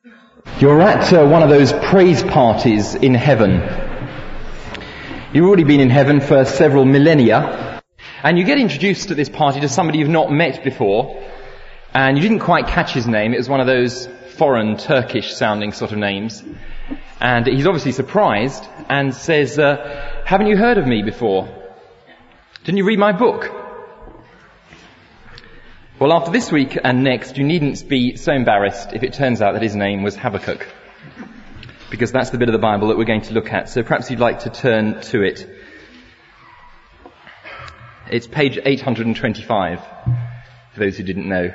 You're at one of those praise parties in heaven. You've already been in heaven for several millennia, and you get introduced at this party to somebody you've not met before, and you didn't quite catch his name. It was one of those foreign, Turkish-sounding sort of names. And he's obviously surprised and says, haven't you heard of me before? Didn't you read my book? Well, after this week and next, you needn't be so embarrassed if it turns out that his name was Habakkuk, because that's the bit of the Bible that we're going to look at. So perhaps you'd like to turn to it. It's page 825, for those who didn't know.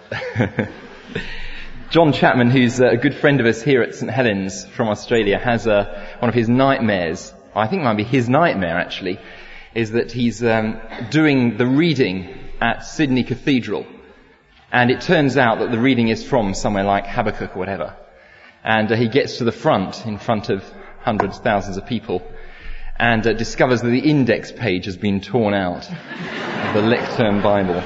John Chapman, who's a good friend of us here at St Helens from Australia, has one of his nightmares, I think it might be his nightmare actually, is that he's doing the reading at Sydney Cathedral, and it turns out that the reading is from somewhere like Habakkuk or whatever, and he gets to the front, in front of hundreds, thousands of people, and discovers that the index page has been torn out of the Lectern Bible.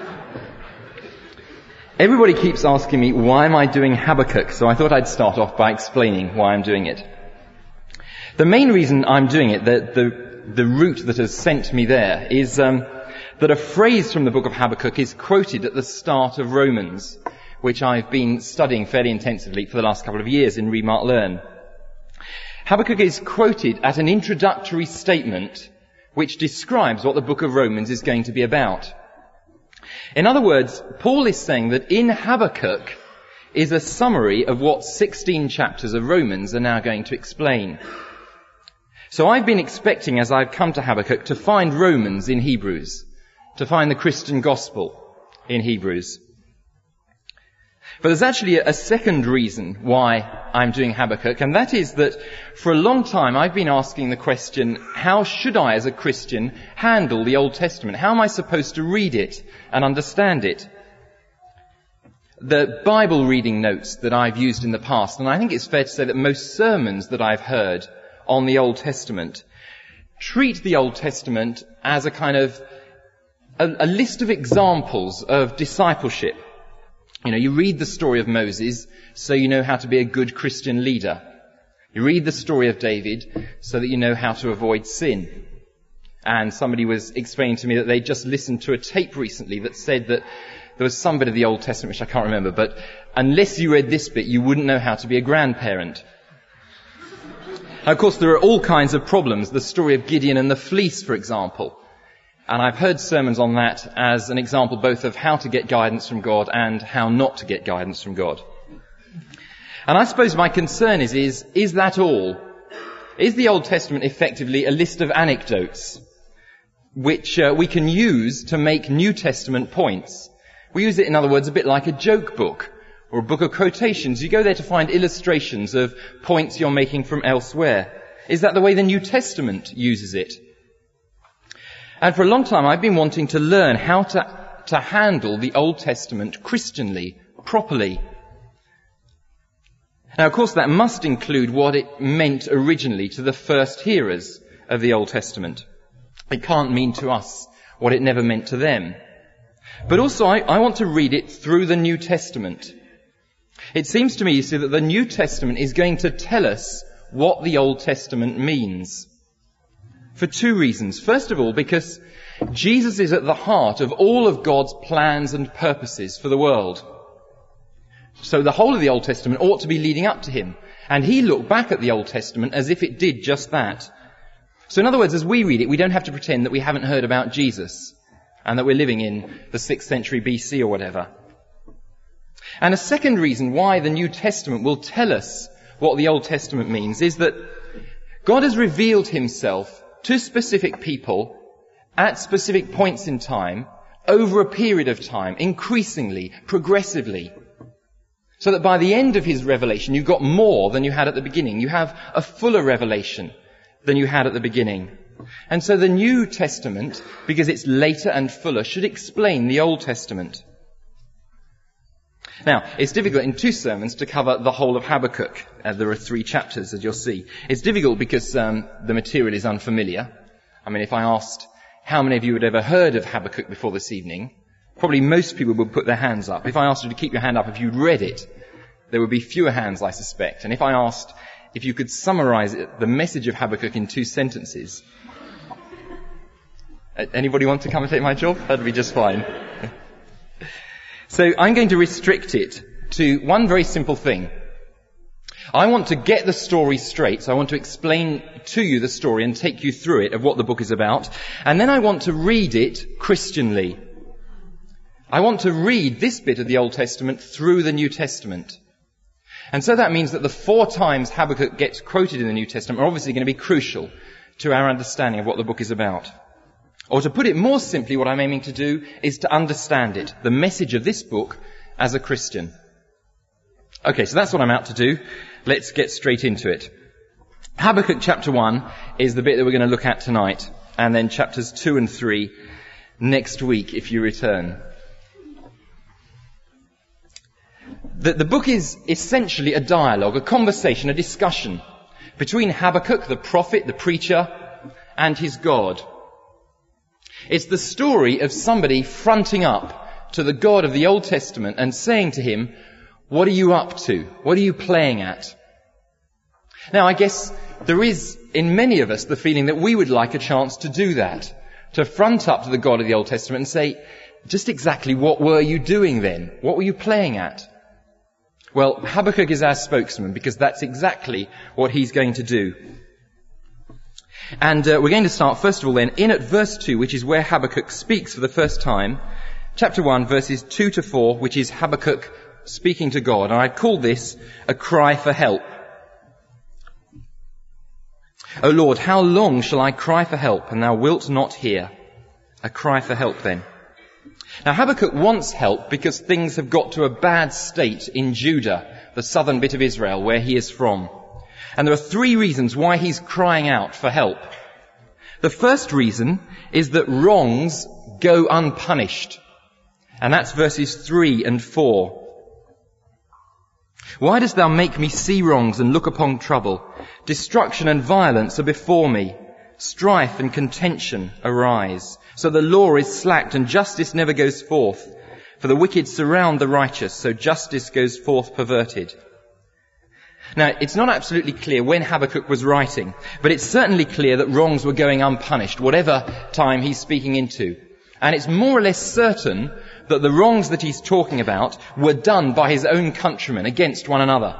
Everybody keeps asking me, why am I doing Habakkuk? So I thought I'd start off by explaining why I'm doing it. The main reason I'm doing it, the route that has sent me there, is that a phrase from the book of Habakkuk is quoted at the start of Romans, which I've been studying fairly intensively for the last couple of years in Read, Mark, Learn. Habakkuk is quoted at an introductory statement which describes what the book of Romans is going to be about. In other words, Paul is saying that in Habakkuk is a summary of what 16 chapters of Romans are now going to explain. So I've been expecting, as I've come to Habakkuk, to find Romans in Hebrews, to find the Christian gospel in Hebrews. But there's actually a second reason why I'm doing Habakkuk, and that is that for a long time I've been asking the question, how should I as a Christian handle the Old Testament? How am I supposed to read it and understand it? The Bible reading notes that I've used in the past, and I think it's fair to say that most sermons that I've heard on the Old Testament treat the Old Testament as a kind of a list of examples of discipleship. You know, you read the story of Moses so you know how to be a good Christian leader. You read the story of David so that you know how to avoid sin. And somebody was explaining to me that they just listened to a tape recently that said that there was some bit of the Old Testament which I can't remember, but unless you read this bit, you wouldn't know how to be a grandparent. Now, of course, there are all kinds of problems. The story of Gideon and the fleece, for example. And I've heard sermons on that as an example both of how to get guidance from God and how not to get guidance from God. And I suppose my concern is that all? Is the Old Testament effectively a list of anecdotes which we can use to make New Testament points? We use it, in other words, a bit like a joke book or a book of quotations. You go there to find illustrations of points you're making from elsewhere. Is that the way the New Testament uses it? And for a long time I've been wanting to learn how to handle the Old Testament Christianly, properly. Now, of course, that must include what it meant originally to the first hearers of the Old Testament. It can't mean to us what it never meant to them. But also I want to read it through the New Testament. It seems to me, you see, that the New Testament is going to tell us what the Old Testament means. For two reasons. First of all, because Jesus is at the heart of all of God's plans and purposes for the world. So the whole of the Old Testament ought to be leading up to him. And he looked back at the Old Testament as if it did just that. So in other words, as we read it, we don't have to pretend that we haven't heard about Jesus and that we're living in the 6th century BC or whatever. And a second reason why the New Testament will tell us what the Old Testament means is that God has revealed himself to specific people at specific points in time over a period of time, increasingly, progressively. So that by the end of his revelation, you've got more than you had at the beginning. You have a fuller revelation than you had at the beginning. And so the New Testament, because it's later and fuller, should explain the Old Testament. Now, it's difficult in two sermons to cover the whole of Habakkuk. There are 3 chapters, as you'll see. It's difficult because the material is unfamiliar. I mean, if I asked how many of you had ever heard of Habakkuk before this evening, probably most people would put their hands up. If I asked you to keep your hand up if you'd read it, there would be fewer hands, I suspect. And if I asked if you could summarize the message of Habakkuk in 2 sentences, anybody want to come and take my job? That'd be just fine. So I'm going to restrict it to one very simple thing. I want to get the story straight, so I want to explain to you the story and take you through it of what the book is about, and then I want to read it Christianly. I want to read this bit of the Old Testament through the New Testament. And so that means that the 4 times Habakkuk gets quoted in the New Testament are obviously going to be crucial to our understanding of what the book is about. Or to put it more simply, what I'm aiming to do is to understand it, the message of this book as a Christian. Okay, so that's what I'm out to do. Let's get straight into it. Habakkuk chapter 1 is the bit that we're going to look at tonight, and then chapters 2 and 3 next week if you return. The book is essentially a dialogue, a conversation, a discussion between Habakkuk, the prophet, the preacher, and his God. It's the story of somebody fronting up to the God of the Old Testament and saying to him, what are you up to? What are you playing at? Now, I guess there is in many of us the feeling that we would like a chance to do that, to front up to the God of the Old Testament and say, just exactly what were you doing then? What were you playing at? Well, Habakkuk is our spokesman because that's exactly what he's going to do. And we're going to start, first of all, then, in at verse 2, which is where Habakkuk speaks for the first time. Chapter 1, verses 2 to 4, which is Habakkuk speaking to God. And I call this a cry for help. O Lord, how long shall I cry for help, and thou wilt not hear? A cry for help, then. Now, Habakkuk wants help because things have got to a bad state in Judah, the southern bit of Israel, where he is from. And there are 3 reasons why he's crying out for help. The first reason is that wrongs go unpunished. And that's verses 3 and 4. Why dost thou make me see wrongs and look upon trouble? Destruction and violence are before me. Strife and contention arise. So the law is slacked and justice never goes forth. For the wicked surround the righteous, so justice goes forth perverted. Now, it's not absolutely clear when Habakkuk was writing, but it's certainly clear that wrongs were going unpunished, whatever time he's speaking into. And it's more or less certain that the wrongs that he's talking about were done by his own countrymen against one another.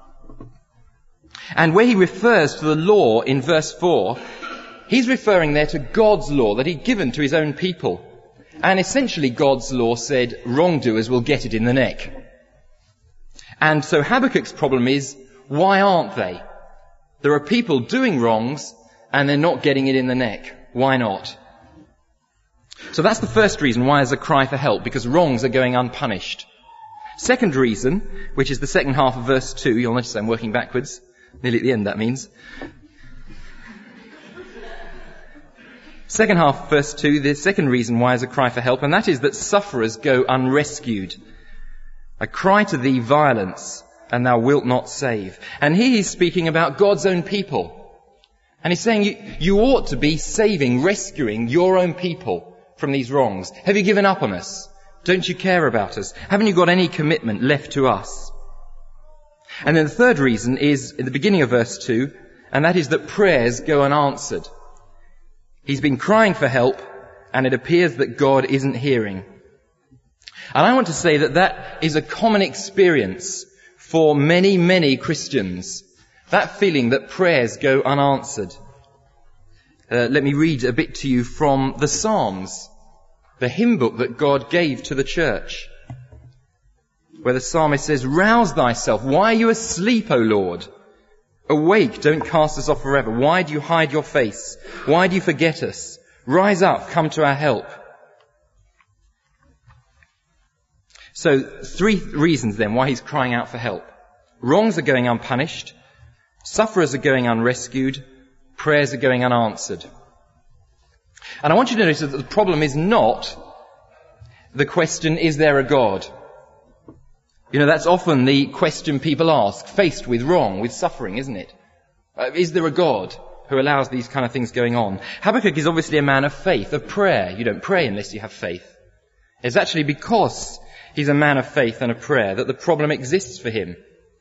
And where he refers to the law in verse 4, he's referring there to God's law that he'd given to his own people. And essentially God's law said wrongdoers will get it in the neck. And so Habakkuk's problem is, why aren't they? There are people doing wrongs and they're not getting it in the neck. Why not? So that's the first reason why there's a cry for help, because wrongs are going unpunished. Second reason, which is the second half of verse 2, you'll notice I'm working backwards, nearly at the end that means. Second half of verse 2, the second reason why there's a cry for help, and that is that sufferers go unrescued. I cry to thee violence, and thou wilt not save. And here he's speaking about God's own people. And he's saying you ought to be saving, rescuing your own people from these wrongs. Have you given up on us? Don't you care about us? Haven't you got any commitment left to us? And then the third reason is in the beginning of verse 2, and that is that prayers go unanswered. He's been crying for help, and it appears that God isn't hearing. And I want to say that that is a common experience for many, many Christians. That feeling that prayers go unanswered. Let me read a bit to you from the Psalms, the hymn book that God gave to the church, where the psalmist says, rouse thyself. Why are you asleep, O Lord? Awake, don't cast us off forever. Why do you hide your face? Why do you forget us? Rise up, come to our help. So 3 reasons then why he's crying out for help. Wrongs are going unpunished. Sufferers are going unrescued. Prayers are going unanswered. And I want you to notice that the problem is not the question, is there a God? You know, that's often the question people ask, faced with wrong, with suffering, isn't it? Is there a God who allows these kind of things going on? Habakkuk is obviously a man of faith, of prayer. You don't pray unless you have faith. It's actually because he's a man of faith and of prayer that the problem exists for him.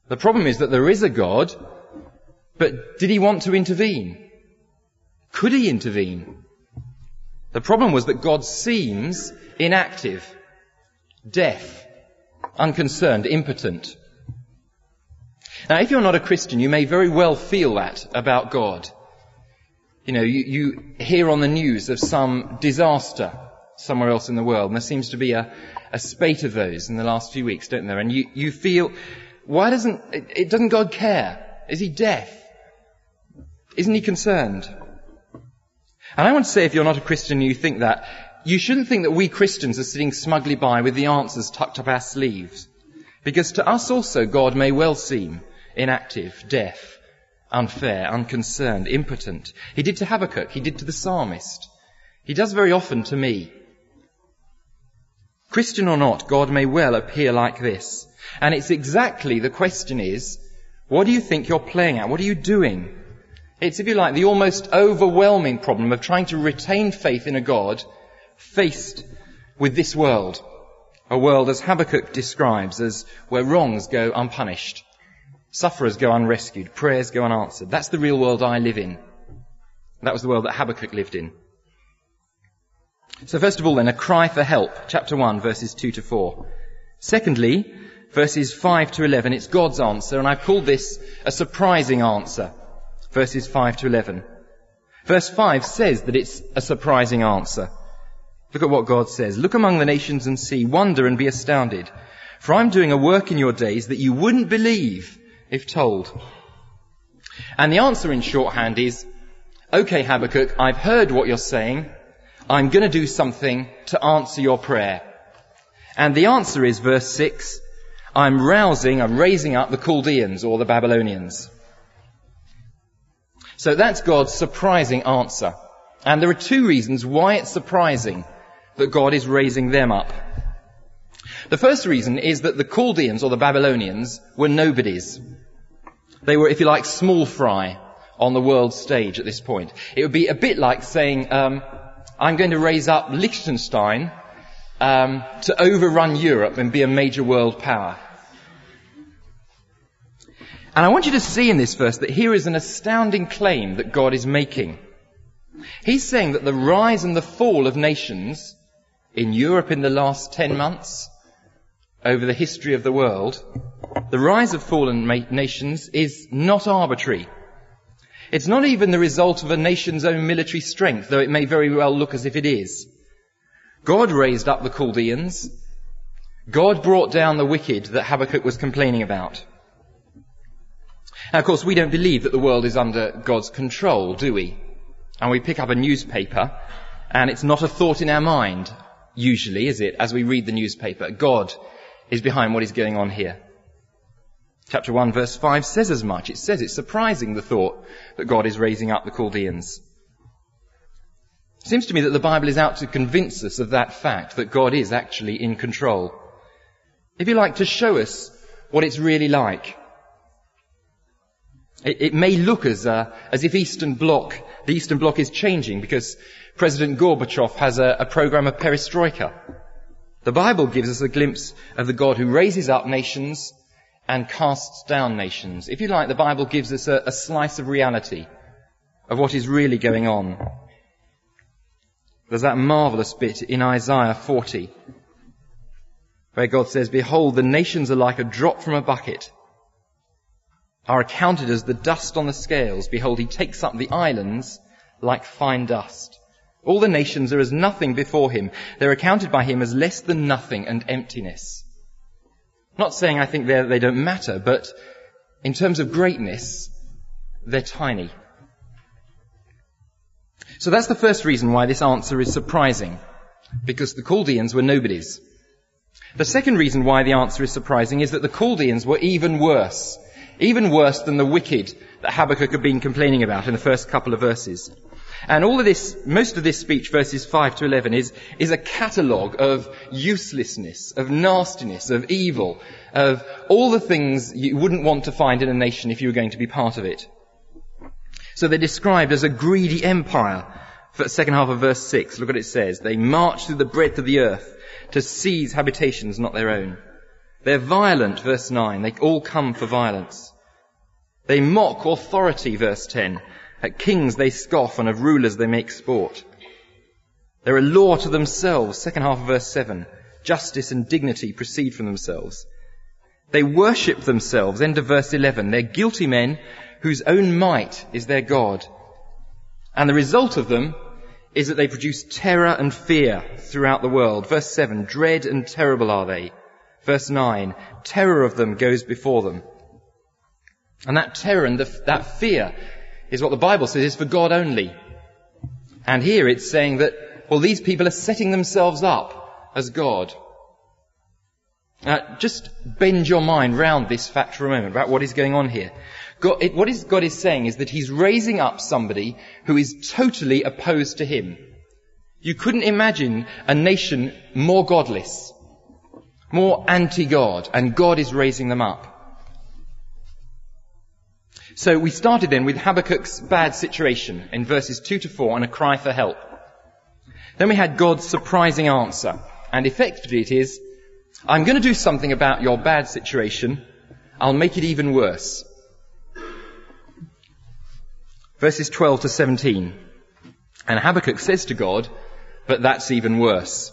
The problem is that there is a God, but did he want to intervene? Could he intervene? The problem was that God seems inactive, deaf, unconcerned, impotent. Now, if you're not a Christian, you may very well feel that about God. You know, you hear on the news of some disaster somewhere else in the world, and there seems to be a spate of those in the last few weeks, don't there? And you feel, why doesn't God care? Is he deaf? Isn't he concerned? And I want to say, if you're not a Christian and you think that, you shouldn't think that we Christians are sitting smugly by with the answers tucked up our sleeves. Because to us also, God may well seem inactive, deaf, unfair, unconcerned, impotent. He did to Habakkuk. He did to the psalmist. He does very often to me. Christian or not, God may well appear like this. And it's exactly, the question is, what do you think you're playing at? What are you doing? It's, if you like, the almost overwhelming problem of trying to retain faith in a God faced with this world. A world, as Habakkuk describes, as where wrongs go unpunished, sufferers go unrescued, prayers go unanswered. That's the real world I live in. That was the world that Habakkuk lived in. So first of all then, a cry for help. Chapter 1, verses 2 to 4. Secondly, verses 5 to 11, it's God's answer, and I've called this a surprising answer. Verses 5 to 11. Verse 5 says that it's a surprising answer. Look at what God says. Look among the nations and see, wonder and be astounded. For I'm doing a work in your days that you wouldn't believe if told. And the answer in shorthand is, okay, Habakkuk, I've heard what you're saying. I'm going to do something to answer your prayer. And the answer is, verse 6, I'm raising up the Chaldeans or the Babylonians. So that's God's surprising answer. And there are two reasons why it's surprising that God is raising them up. The first reason is that the Chaldeans or the Babylonians were nobodies. They were, if you like, small fry on the world stage at this point. It would be a bit like saying, I'm going to raise up Liechtenstein to overrun Europe and be a major world power. And I want you to see in this verse that here is an astounding claim that God is making. He's saying that the rise and the fall of nations in Europe in the last 10 months, over the history of the world, the rise of fallen nations is not arbitrary. It's not even the result of a nation's own military strength, though it may very well look as if it is. God raised up the Chaldeans. God brought down the wicked that Habakkuk was complaining about. Now, of course, we don't believe that the world is under God's control, do we? And we pick up a newspaper, and it's not a thought in our mind, usually, is it, as we read the newspaper? God is behind what is going on here. Chapter 1, verse 5 says as much. It says it's surprising, the thought that God is raising up the Chaldeans. It seems to me that the Bible is out to convince us of that fact, that God is actually in control. If you like, to show us what it's really like. It may look as if the Eastern Bloc is changing because President Gorbachev has a program of perestroika. The Bible gives us a glimpse of the God who raises up nations and casts down nations. If you like, the Bible gives us a slice of reality of what is really going on. There's that marvellous bit in Isaiah 40 where God says, behold, the nations are like a drop from a bucket, are accounted as the dust on the scales. Behold, he takes up the islands like fine dust. All the nations are as nothing before him. They're accounted by him as less than nothing and emptiness. Not saying I think they don't matter, but in terms of greatness, they're tiny. So that's the first reason why this answer is surprising, because the Chaldeans were nobodies. The second reason why the answer is surprising is that the Chaldeans were even worse than the wicked that Habakkuk had been complaining about in the first couple of verses. And all of this, most of this speech, verses 5 to 11, is a catalogue of uselessness, of nastiness, of evil, of all the things you wouldn't want to find in a nation if you were going to be part of it. So they're described as a greedy empire. For the second half of verse 6, look what it says. They march through the breadth of the earth to seize habitations not their own. They're violent, verse 9. They all come for violence. They mock authority, verse 10. At kings they scoff, and of rulers they make sport. They're a law to themselves, second half of verse 7. Justice and dignity proceed from themselves. They worship themselves, end of verse 11. They're guilty men whose own might is their God. And the result of them is that they produce terror and fear throughout the world. Verse 7, dread and terrible are they. Verse 9, terror of them goes before them. And that terror and that fear is what the Bible says is for God only. And here it's saying that, well, these people are setting themselves up as God. Just bend your mind round this fact for a moment about what is going on here. God is saying is that he's raising up somebody who is totally opposed to him. You couldn't imagine a nation more godless, more anti-God, and God is raising them up. So we started then with Habakkuk's bad situation in verses 2 to 4 and a cry for help. Then we had God's surprising answer, and effectively it is, I'm going to do something about your bad situation. I'll make it even worse. Verses 12 to 17. And Habakkuk says to God, but that's even worse.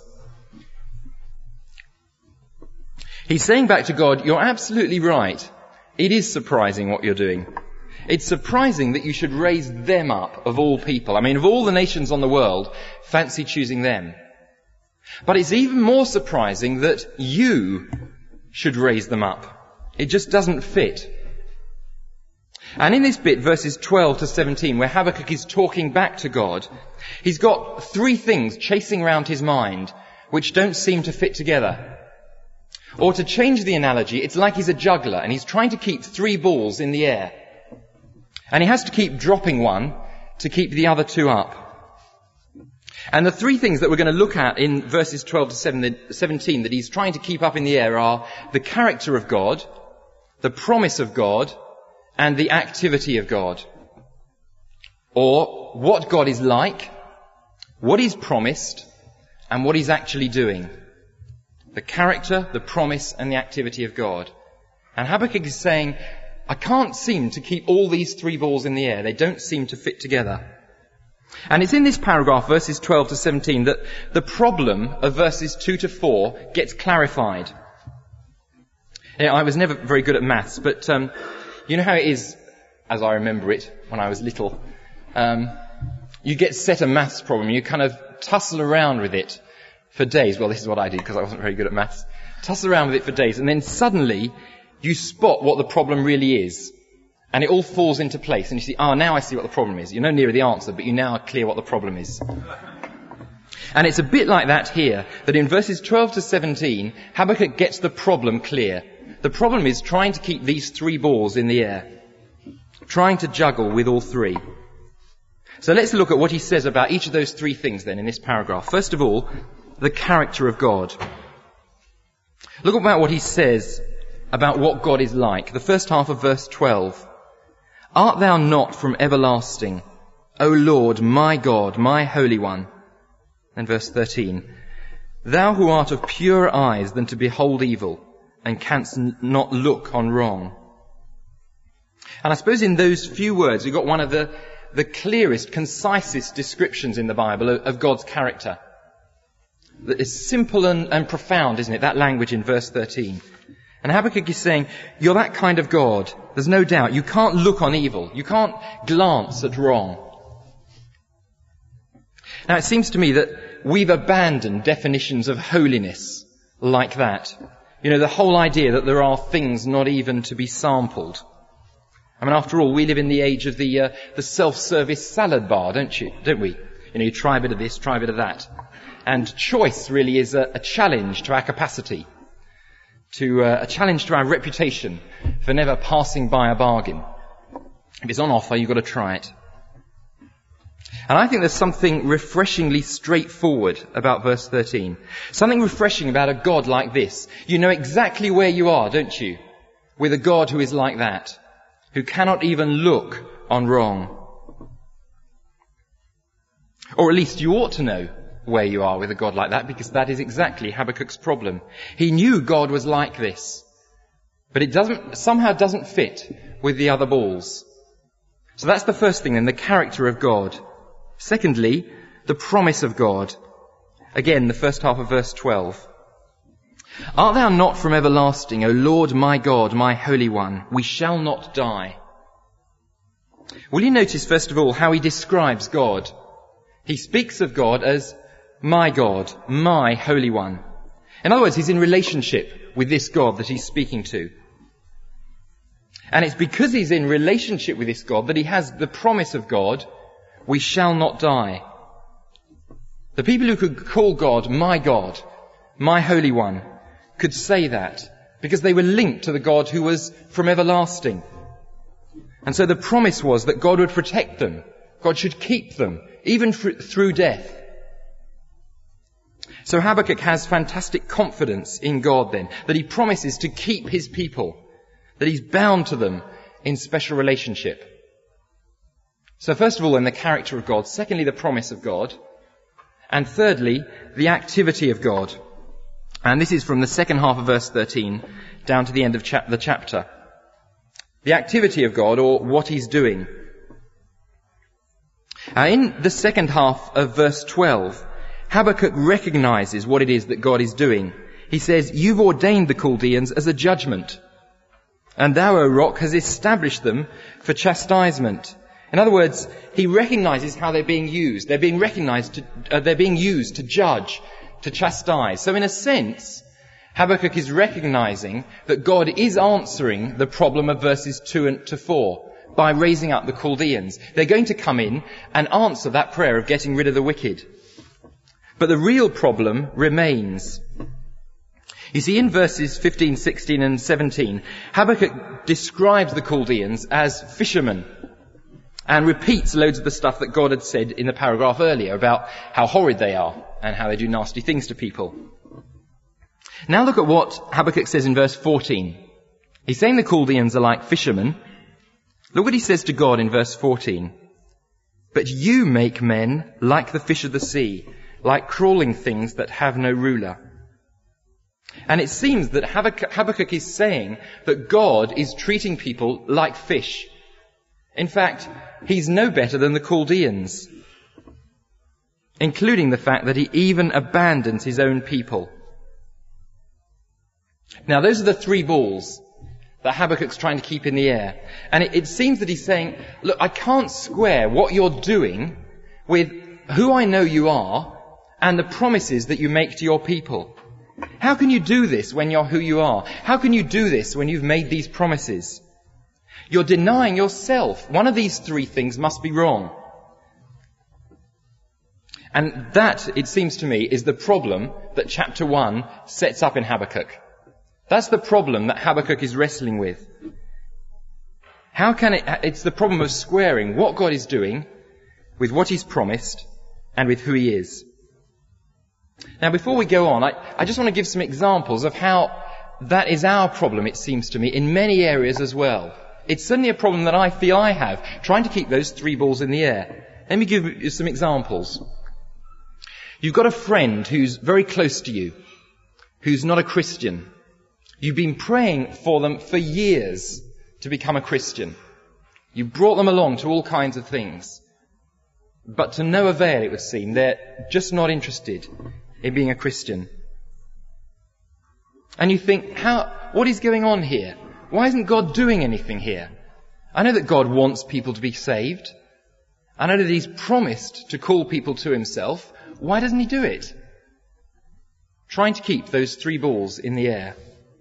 He's saying back to God, you're absolutely right. It is surprising what you're doing. It's surprising that you should raise them up of all people. I mean, of all the nations on the world, fancy choosing them. But it's even more surprising that you should raise them up. It just doesn't fit. And in this bit, verses 12 to 17, where Habakkuk is talking back to God, he's got three things chasing around his mind which don't seem to fit together. Or to change the analogy, it's like he's a juggler and he's trying to keep three balls in the air. And he has to keep dropping one to keep the other two up. And the three things that we're going to look at in verses 12 to 17 that he's trying to keep up in the air are the character of God, the promise of God, and the activity of God. Or what God is like, what he's promised, and what he's actually doing. The character, the promise, and the activity of God. And Habakkuk is saying, I can't seem to keep all these three balls in the air. They don't seem to fit together. And it's in this paragraph, verses 12 to 17, that the problem of verses 2 to 4 gets clarified. You know, I was never very good at maths, but you know how it is, as I remember it, when I was little. You get set a maths problem, you kind of tussle around with it for days. Well, this is what I did because I wasn't very good at maths. Tussle around with it for days, and then suddenly you spot what the problem really is. And it all falls into place, and you see, now I see what the problem is. You're no nearer the answer, but you now are clear what the problem is. And it's a bit like that here, that in verses 12 to 17, Habakkuk gets the problem clear. The problem is trying to keep these three balls in the air. Trying to juggle with all three. So let's look at what he says about each of those three things then in this paragraph. First of all, the character of God. Look about what he says about what God is like. The first half of verse 12. Art thou not from everlasting, O Lord, my God, my Holy One? And verse 13. Thou who art of purer eyes than to behold evil, and canst not look on wrong. And I suppose in those few words we've got one of the clearest, concisest descriptions in the Bible of God's character. It's simple and profound, isn't it? That language in verse 13. And Habakkuk is saying, you're that kind of God. There's no doubt. You can't look on evil. You can't glance at wrong. Now it seems to me that we've abandoned definitions of holiness like that. You know, the whole idea that there are things not even to be sampled. I mean, after all, we live in the age of the self-service salad bar, don't we? You know, you try a bit of this, try a bit of that. And choice really is a challenge to our capacity, a challenge to our reputation for never passing by a bargain. If it's on offer, you've got to try it. And I think there's something refreshingly straightforward about verse 13. Something refreshing about a God like this. You know exactly where you are, don't you? With a God who is like that, who cannot even look on wrong. Or at least you ought to know where you are with a God like that, because that is exactly Habakkuk's problem. He knew God was like this, but it somehow doesn't fit with the other balls. So that's the first thing then, the character of God. Secondly, the promise of God. Again, the first half of verse 12. Art thou not from everlasting, O Lord my God, my Holy One? We shall not die. Will you notice, first of all, how he describes God? He speaks of God as my God, my Holy One. In other words, he's in relationship with this God that he's speaking to. And it's because he's in relationship with this God that he has the promise of God, we shall not die. The people who could call God, my Holy One, could say that because they were linked to the God who was from everlasting. And so the promise was that God would protect them. God should keep them, even through death. So Habakkuk has fantastic confidence in God then, that he promises to keep his people, that he's bound to them in special relationship. So first of all, in the character of God. Secondly, the promise of God. And thirdly, the activity of God. And this is from the second half of verse 13 down to the end of the chapter. The activity of God, or what he's doing. In the second half of verse 12, Habakkuk recognizes what it is that God is doing. He says, you've ordained the Chaldeans as a judgment, and thou, O rock, has established them for chastisement. In other words, he recognizes how they're being used. They're being used to judge, to chastise. So in a sense, Habakkuk is recognizing that God is answering the problem of verses 2 to 4 by raising up the Chaldeans. They're going to come in and answer that prayer of getting rid of the wicked. But the real problem remains. You see, in verses 15, 16 and 17, Habakkuk describes the Chaldeans as fishermen and repeats loads of the stuff that God had said in the paragraph earlier about how horrid they are and how they do nasty things to people. Now look at what Habakkuk says in verse 14. He's saying the Chaldeans are like fishermen. Look what he says to God in verse 14. But you make men like the fish of the sea, like crawling things that have no ruler. And it seems that Habakkuk is saying that God is treating people like fish. In fact, he's no better than the Chaldeans, including the fact that he even abandons his own people. Now, those are the three balls that Habakkuk's trying to keep in the air. And it seems that he's saying, look, I can't square what you're doing with who I know you are and the promises that you make to your people. How can you do this when you're who you are? How can you do this when you've made these promises? You're denying yourself. One of these three things must be wrong. And that, it seems to me, is the problem that chapter 1 sets up in Habakkuk. That's the problem that Habakkuk is wrestling with. It's the problem of squaring what God is doing with what he's promised and with who he is. Now, before we go on, I just want to give some examples of how that is our problem, it seems to me, in many areas as well. It's certainly a problem that I feel I have, trying to keep those three balls in the air. Let me give you some examples. You've got a friend who's very close to you, who's not a Christian. You've been praying for them for years to become a Christian. You've brought them along to all kinds of things. But to no avail, it would seem. They're just not interested in being a Christian. And you think, what is going on here? Why isn't God doing anything here? I know that God wants people to be saved. I know that he's promised to call people to himself. Why doesn't he do it? Trying to keep those three balls in the air.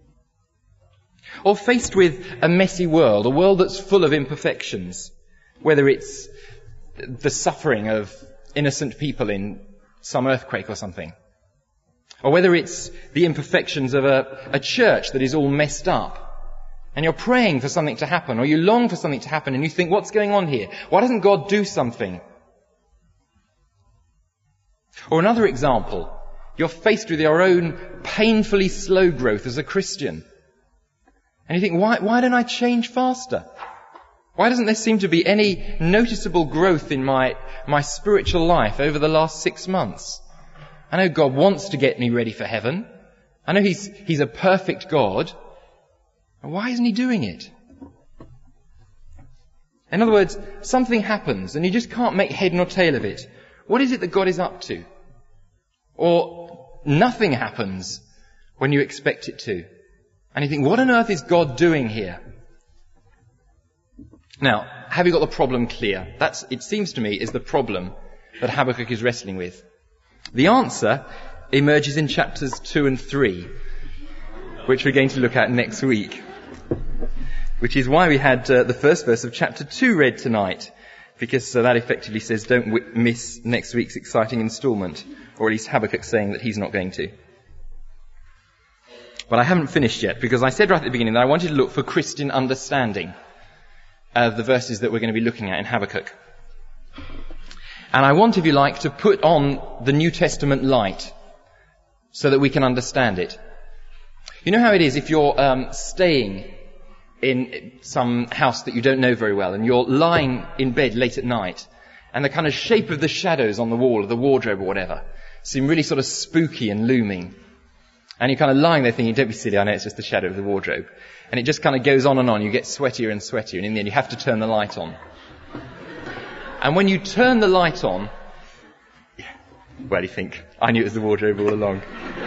Or faced with a messy world, a world that's full of imperfections, whether it's the suffering of innocent people in some earthquake or something, or whether it's the imperfections of a church that is all messed up, and you're praying for something to happen, or you long for something to happen, and you think, what's going on here? Why doesn't God do something? Or another example, you're faced with your own painfully slow growth as a Christian. And you think, why don't I change faster? Why doesn't there seem to be any noticeable growth in my spiritual life over the last 6 months? I know God wants to get me ready for heaven. I know He's a perfect God. Why isn't He doing it? In other words, something happens and you just can't make head nor tail of it. What is it that God is up to? Or nothing happens when you expect it to. And you think, what on earth is God doing here? Now, have you got the problem clear? It seems to me, is the problem that Habakkuk is wrestling with. The answer emerges in chapters 2 and 3, which we're going to look at next week. Which is why we had the first verse of chapter 2 read tonight, because that effectively says don't miss next week's exciting instalment, or at least Habakkuk saying that he's not going to. But I haven't finished yet, because I said right at the beginning that I wanted to look for Christian understanding of the verses that we're going to be looking at in Habakkuk. And I want, if you like, to put on the New Testament light so that we can understand it. You know how it is if you're staying in some house that you don't know very well and you're lying in bed late at night and the kind of shape of the shadows on the wall of the wardrobe or whatever seem really sort of spooky and looming. And you're kind of lying there thinking, don't be silly, I know it's just the shadow of the wardrobe. And it just kind of goes on and on. You get sweatier and sweatier, and in the end you have to turn the light on. And when you turn the light on, well, you think, I knew it was the wardrobe all along.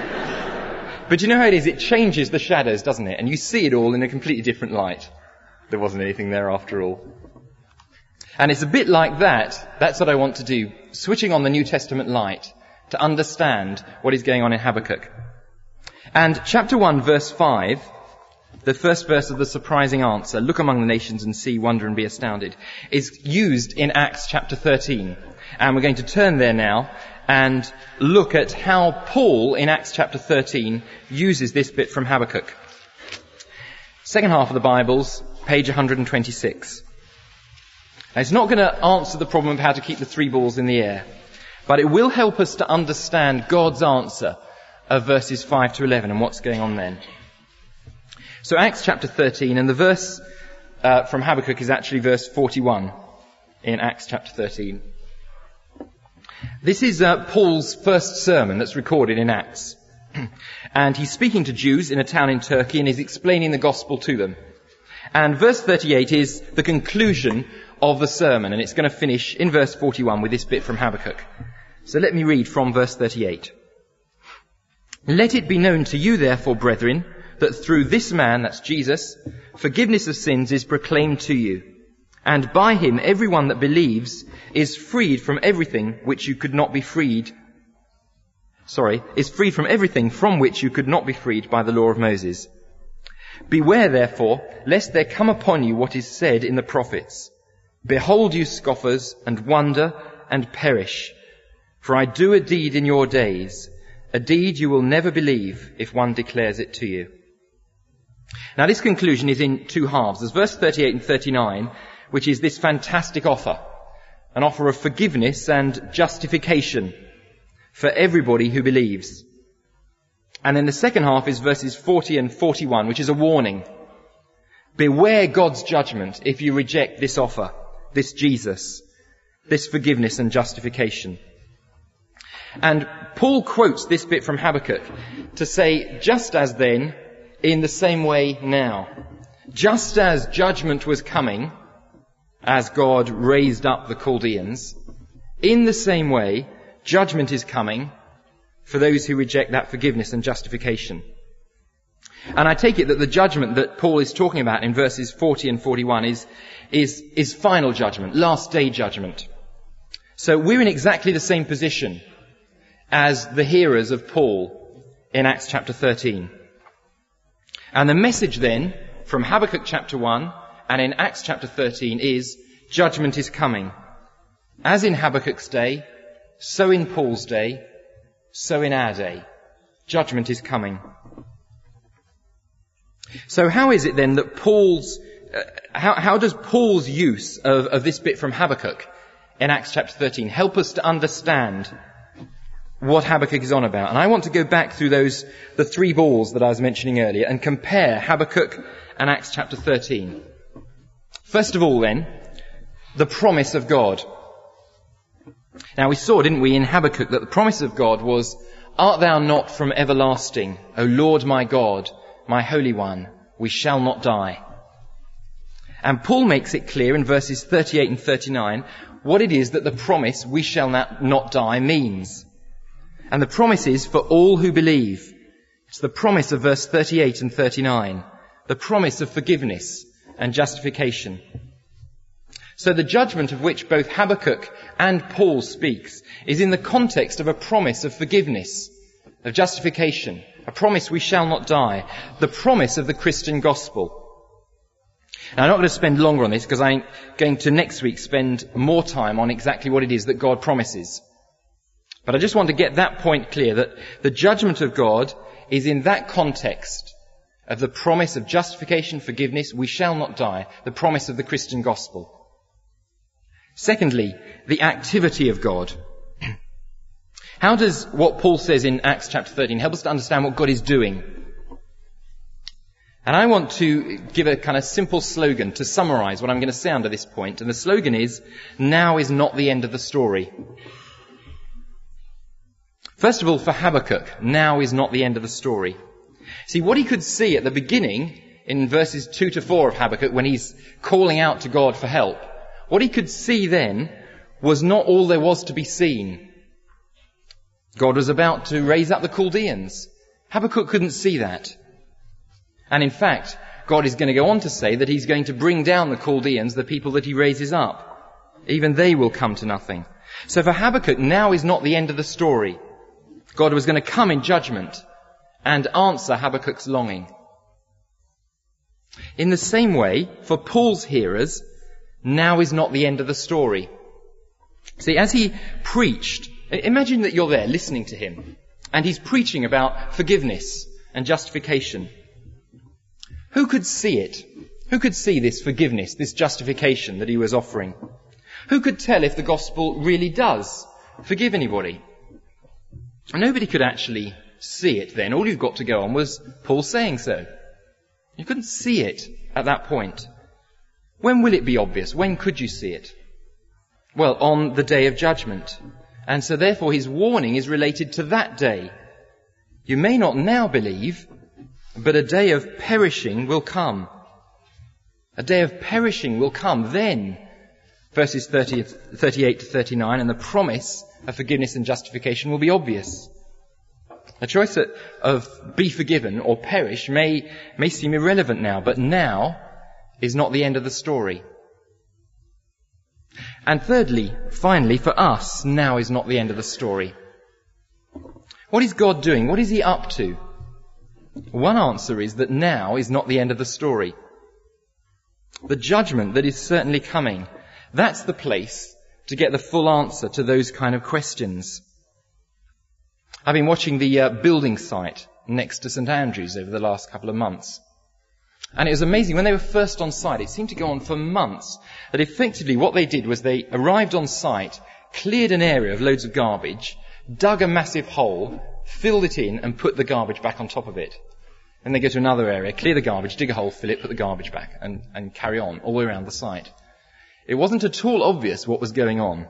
But you know how it is? It changes the shadows, doesn't it? And you see it all in a completely different light. There wasn't anything there after all. And it's a bit like that. That's what I want to do. Switching on the New Testament light to understand what is going on in Habakkuk. And chapter 1, verse 5, the first verse of the surprising answer, look among the nations and see, wonder and be astounded, is used in Acts chapter 13. And we're going to turn there now and look at how Paul in Acts chapter 13 uses this bit from Habakkuk. Second half of the Bibles, page 126. Now, it's not going to answer the problem of how to keep the three balls in the air, but it will help us to understand God's answer of verses 5 to 11 and what's going on then. So Acts chapter 13, and the verse from Habakkuk is actually verse 41 in Acts chapter 13. This is Paul's first sermon that's recorded in Acts. And he's speaking to Jews in a town in Turkey and he's explaining the gospel to them. And verse 38 is the conclusion of the sermon, and it's going to finish in verse 41 with this bit from Habakkuk. So let me read from verse 38. Let it be known to you, therefore, brethren, that through this man, that's Jesus, forgiveness of sins is proclaimed to you. And by him, everyone that believes is freed from everything which you could not be freed. Is freed from everything from which you could not be freed by the law of Moses. Beware, therefore, lest there come upon you what is said in the prophets. Behold, you scoffers, and wonder, and perish. For I do a deed in your days, a deed you will never believe if one declares it to you. Now this conclusion is in two halves. There's verse 38 and 39, which is this fantastic offer. An offer of forgiveness and justification for everybody who believes. And then the second half is verses 40 and 41, which is a warning. Beware God's judgment if you reject this offer, this Jesus, this forgiveness and justification. And Paul quotes this bit from Habakkuk to say, just as then, in the same way now. Just as judgment was coming, as God raised up the Chaldeans, in the same way, judgment is coming for those who reject that forgiveness and justification. And I take it that the judgment that Paul is talking about in verses 40 and 41 is final judgment, last day judgment. So we're in exactly the same position as the hearers of Paul in Acts chapter 13. And the message then from Habakkuk chapter 1 and in Acts chapter 13 is judgment is coming. As in Habakkuk's day, so in Paul's day, so in our day. Judgment is coming. So how is it then that how does Paul's use of this bit from Habakkuk in Acts chapter 13 help us to understand what Habakkuk is on about? And I want to go back through the three balls that I was mentioning earlier and compare Habakkuk and Acts chapter 13. First of all then, the promise of God. Now we saw, didn't we, in Habakkuk that the promise of God was, "Art thou not from everlasting, O Lord my God, my Holy One, we shall not die." And Paul makes it clear in verses 38 and 39 what it is that the promise, "we shall not die," means. And the promise is for all who believe. It's the promise of verse 38 and 39, the promise of forgiveness and justification. So the judgment of which both Habakkuk and Paul speaks is in the context of a promise of forgiveness, of justification, a promise we shall not die, the promise of the Christian gospel. Now, I'm not going to spend longer on this because I'm going to next week spend more time on exactly what it is that God promises. But I just want to get that point clear, that the judgment of God is in that context of the promise of justification, forgiveness, we shall not die, the promise of the Christian gospel. Secondly, the activity of God. How does what Paul says in Acts chapter 13 help us to understand what God is doing? And I want to give a kind of simple slogan to summarize what I'm going to say under this point. And the slogan is, "Now is not the end of the story." First of all, for Habakkuk, now is not the end of the story. See, what he could see at the beginning, in verses 2 to 4 of Habakkuk, when he's calling out to God for help, what he could see then was not all there was to be seen. God was about to raise up the Chaldeans. Habakkuk couldn't see that. And in fact, God is going to go on to say that he's going to bring down the Chaldeans, the people that he raises up. Even they will come to nothing. So for Habakkuk, now is not the end of the story. God was going to come in judgment and answer Habakkuk's longing. In the same way, for Paul's hearers, now is not the end of the story. See, as he preached, imagine that you're there listening to him, and he's preaching about forgiveness and justification. Who could see it? Who could see this forgiveness, this justification that he was offering? Who could tell if the gospel really does forgive anybody? Nobody could actually see it then. All you've got to go on was Paul saying so. You couldn't see it at that point. When will it be obvious? When could you see it? Well, on the day of judgment. And so therefore his warning is related to that day. You may not now believe, but a day of perishing will come. A day of perishing will come then. Verses 38 to 39, and the promise of forgiveness and justification will be obvious. The choice of be forgiven or perish may seem irrelevant now, but now is not the end of the story. And thirdly, finally, for us, now is not the end of the story. What is God doing? What is he up to? One answer is that now is not the end of the story. The judgment that is certainly coming, that's the place to get the full answer to those kind of questions. I've been watching the building site next to St Andrews over the last couple of months. And it was amazing. When they were first on site, it seemed to go on for months, that effectively what they did was they arrived on site, cleared an area of loads of garbage, dug a massive hole, filled it in and put the garbage back on top of it. Then they go to another area, clear the garbage, dig a hole, fill it, put the garbage back and carry on all the way around the site. It wasn't at all obvious what was going on.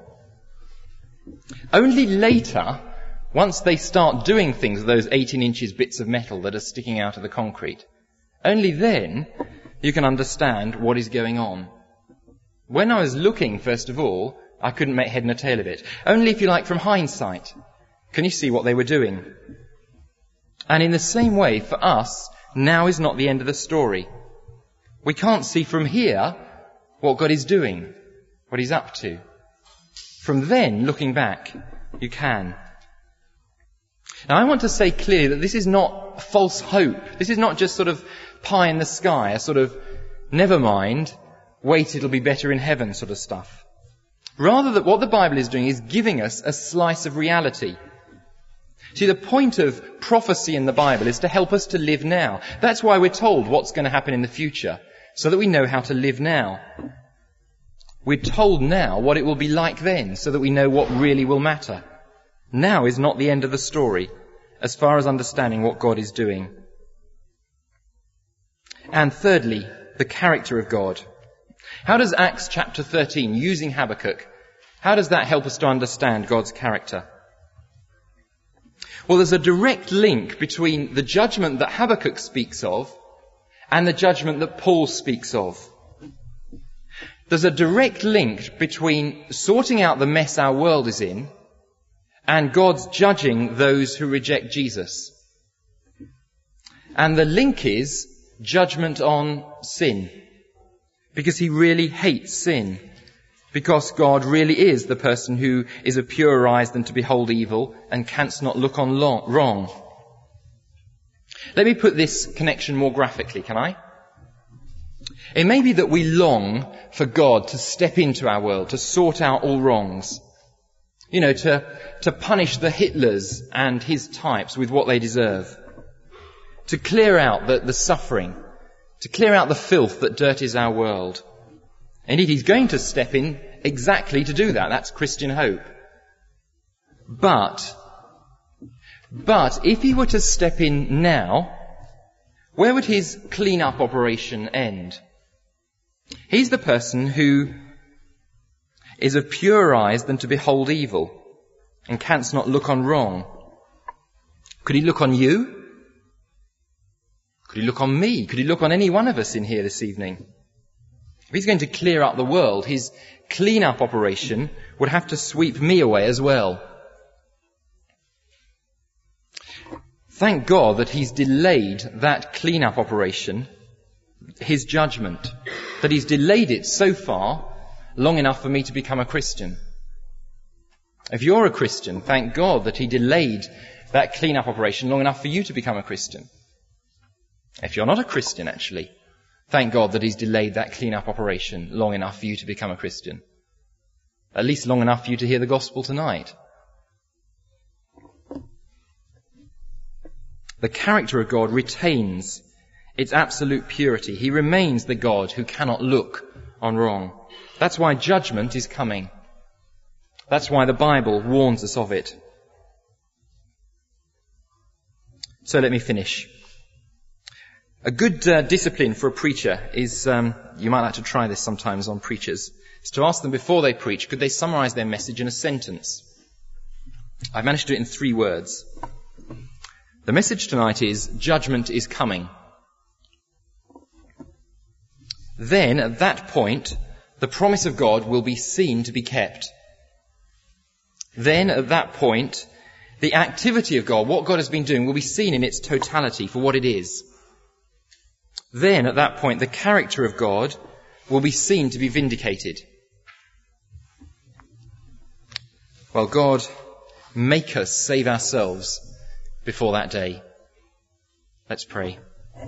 Only later, once they start doing things with those 18 inches bits of metal that are sticking out of the concrete, only then you can understand what is going on. When I was looking, first of all, I couldn't make head nor tail of it. Only, if you like, from hindsight, can you see what they were doing. And in the same way, for us, now is not the end of the story. We can't see from here what God is doing, what he's up to. From then, looking back, you can. Now, I want to say clearly that this is not false hope. This is not just sort of pie in the sky, a sort of never mind, wait, it'll be better in heaven sort of stuff. Rather, that what the Bible is doing is giving us a slice of reality. See, the point of prophecy in the Bible is to help us to live now. That's why we're told what's going to happen in the future, so that we know how to live now. We're told now what it will be like then, so that we know what really will matter. Now is not the end of the story, as far as understanding what God is doing. And thirdly, the character of God. How does Acts chapter 13, using Habakkuk, How does that help us to understand God's character? Well, there's a direct link between the judgment that Habakkuk speaks of and the judgment that Paul speaks of. There's a direct link between sorting out the mess our world is in and God's judging those who reject Jesus. And the link is judgment on sin, because he really hates sin, because God really is the person who is of purer eyes than to behold evil and canst not look on wrong. Let me put this connection more graphically, can I? It may be that we long for God to step into our world, to sort out all wrongs. You know, to punish the Hitlers and his types with what they deserve. To clear out the suffering. To clear out the filth that dirties our world. Indeed, he's going to step in exactly to do that. That's Christian hope. But if he were to step in now, where would his clean-up operation end? He's the person who is of purer eyes than to behold evil, and canst not look on wrong. Could he look on you? Could he look on me? Could he look on any one of us in here this evening? If he's going to clear up the world, his clean-up operation would have to sweep me away as well. Thank God that he's delayed that clean-up operation, his judgment, that he's delayed it so far, long enough for me to become a Christian. If you're a Christian, thank God that he delayed that clean-up operation long enough for you to become a Christian. If you're not a Christian, actually, thank God that he's delayed that clean-up operation long enough for you to become a Christian. At least long enough for you to hear the gospel tonight. The character of God retains its absolute purity. He remains the God who cannot look on wrong. That's why judgment is coming. That's why the Bible warns us of it. So let me finish. A good discipline for a preacher is, you might like to try this sometimes on preachers, is to ask them before they preach, could they summarize their message in a sentence? I've managed to do it in 3 words. The message tonight is, judgment is coming. Then, at that point, the promise of God will be seen to be kept. Then, at that point, the activity of God, what God has been doing, will be seen in its totality for what it is. Then, at that point, the character of God will be seen to be vindicated. Well, God, make us save ourselves before that day. Let's pray.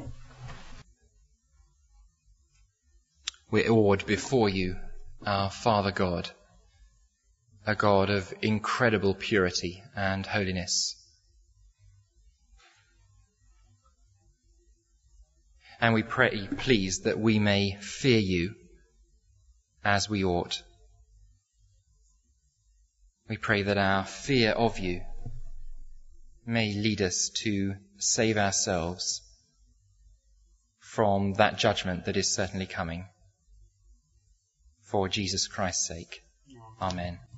We're awed before you, our Father God, a God of incredible purity and holiness. And we pray, please, that we may fear you as we ought. We pray that our fear of you may lead us to save ourselves from that judgment that is certainly coming. For Jesus Christ's sake. Amen.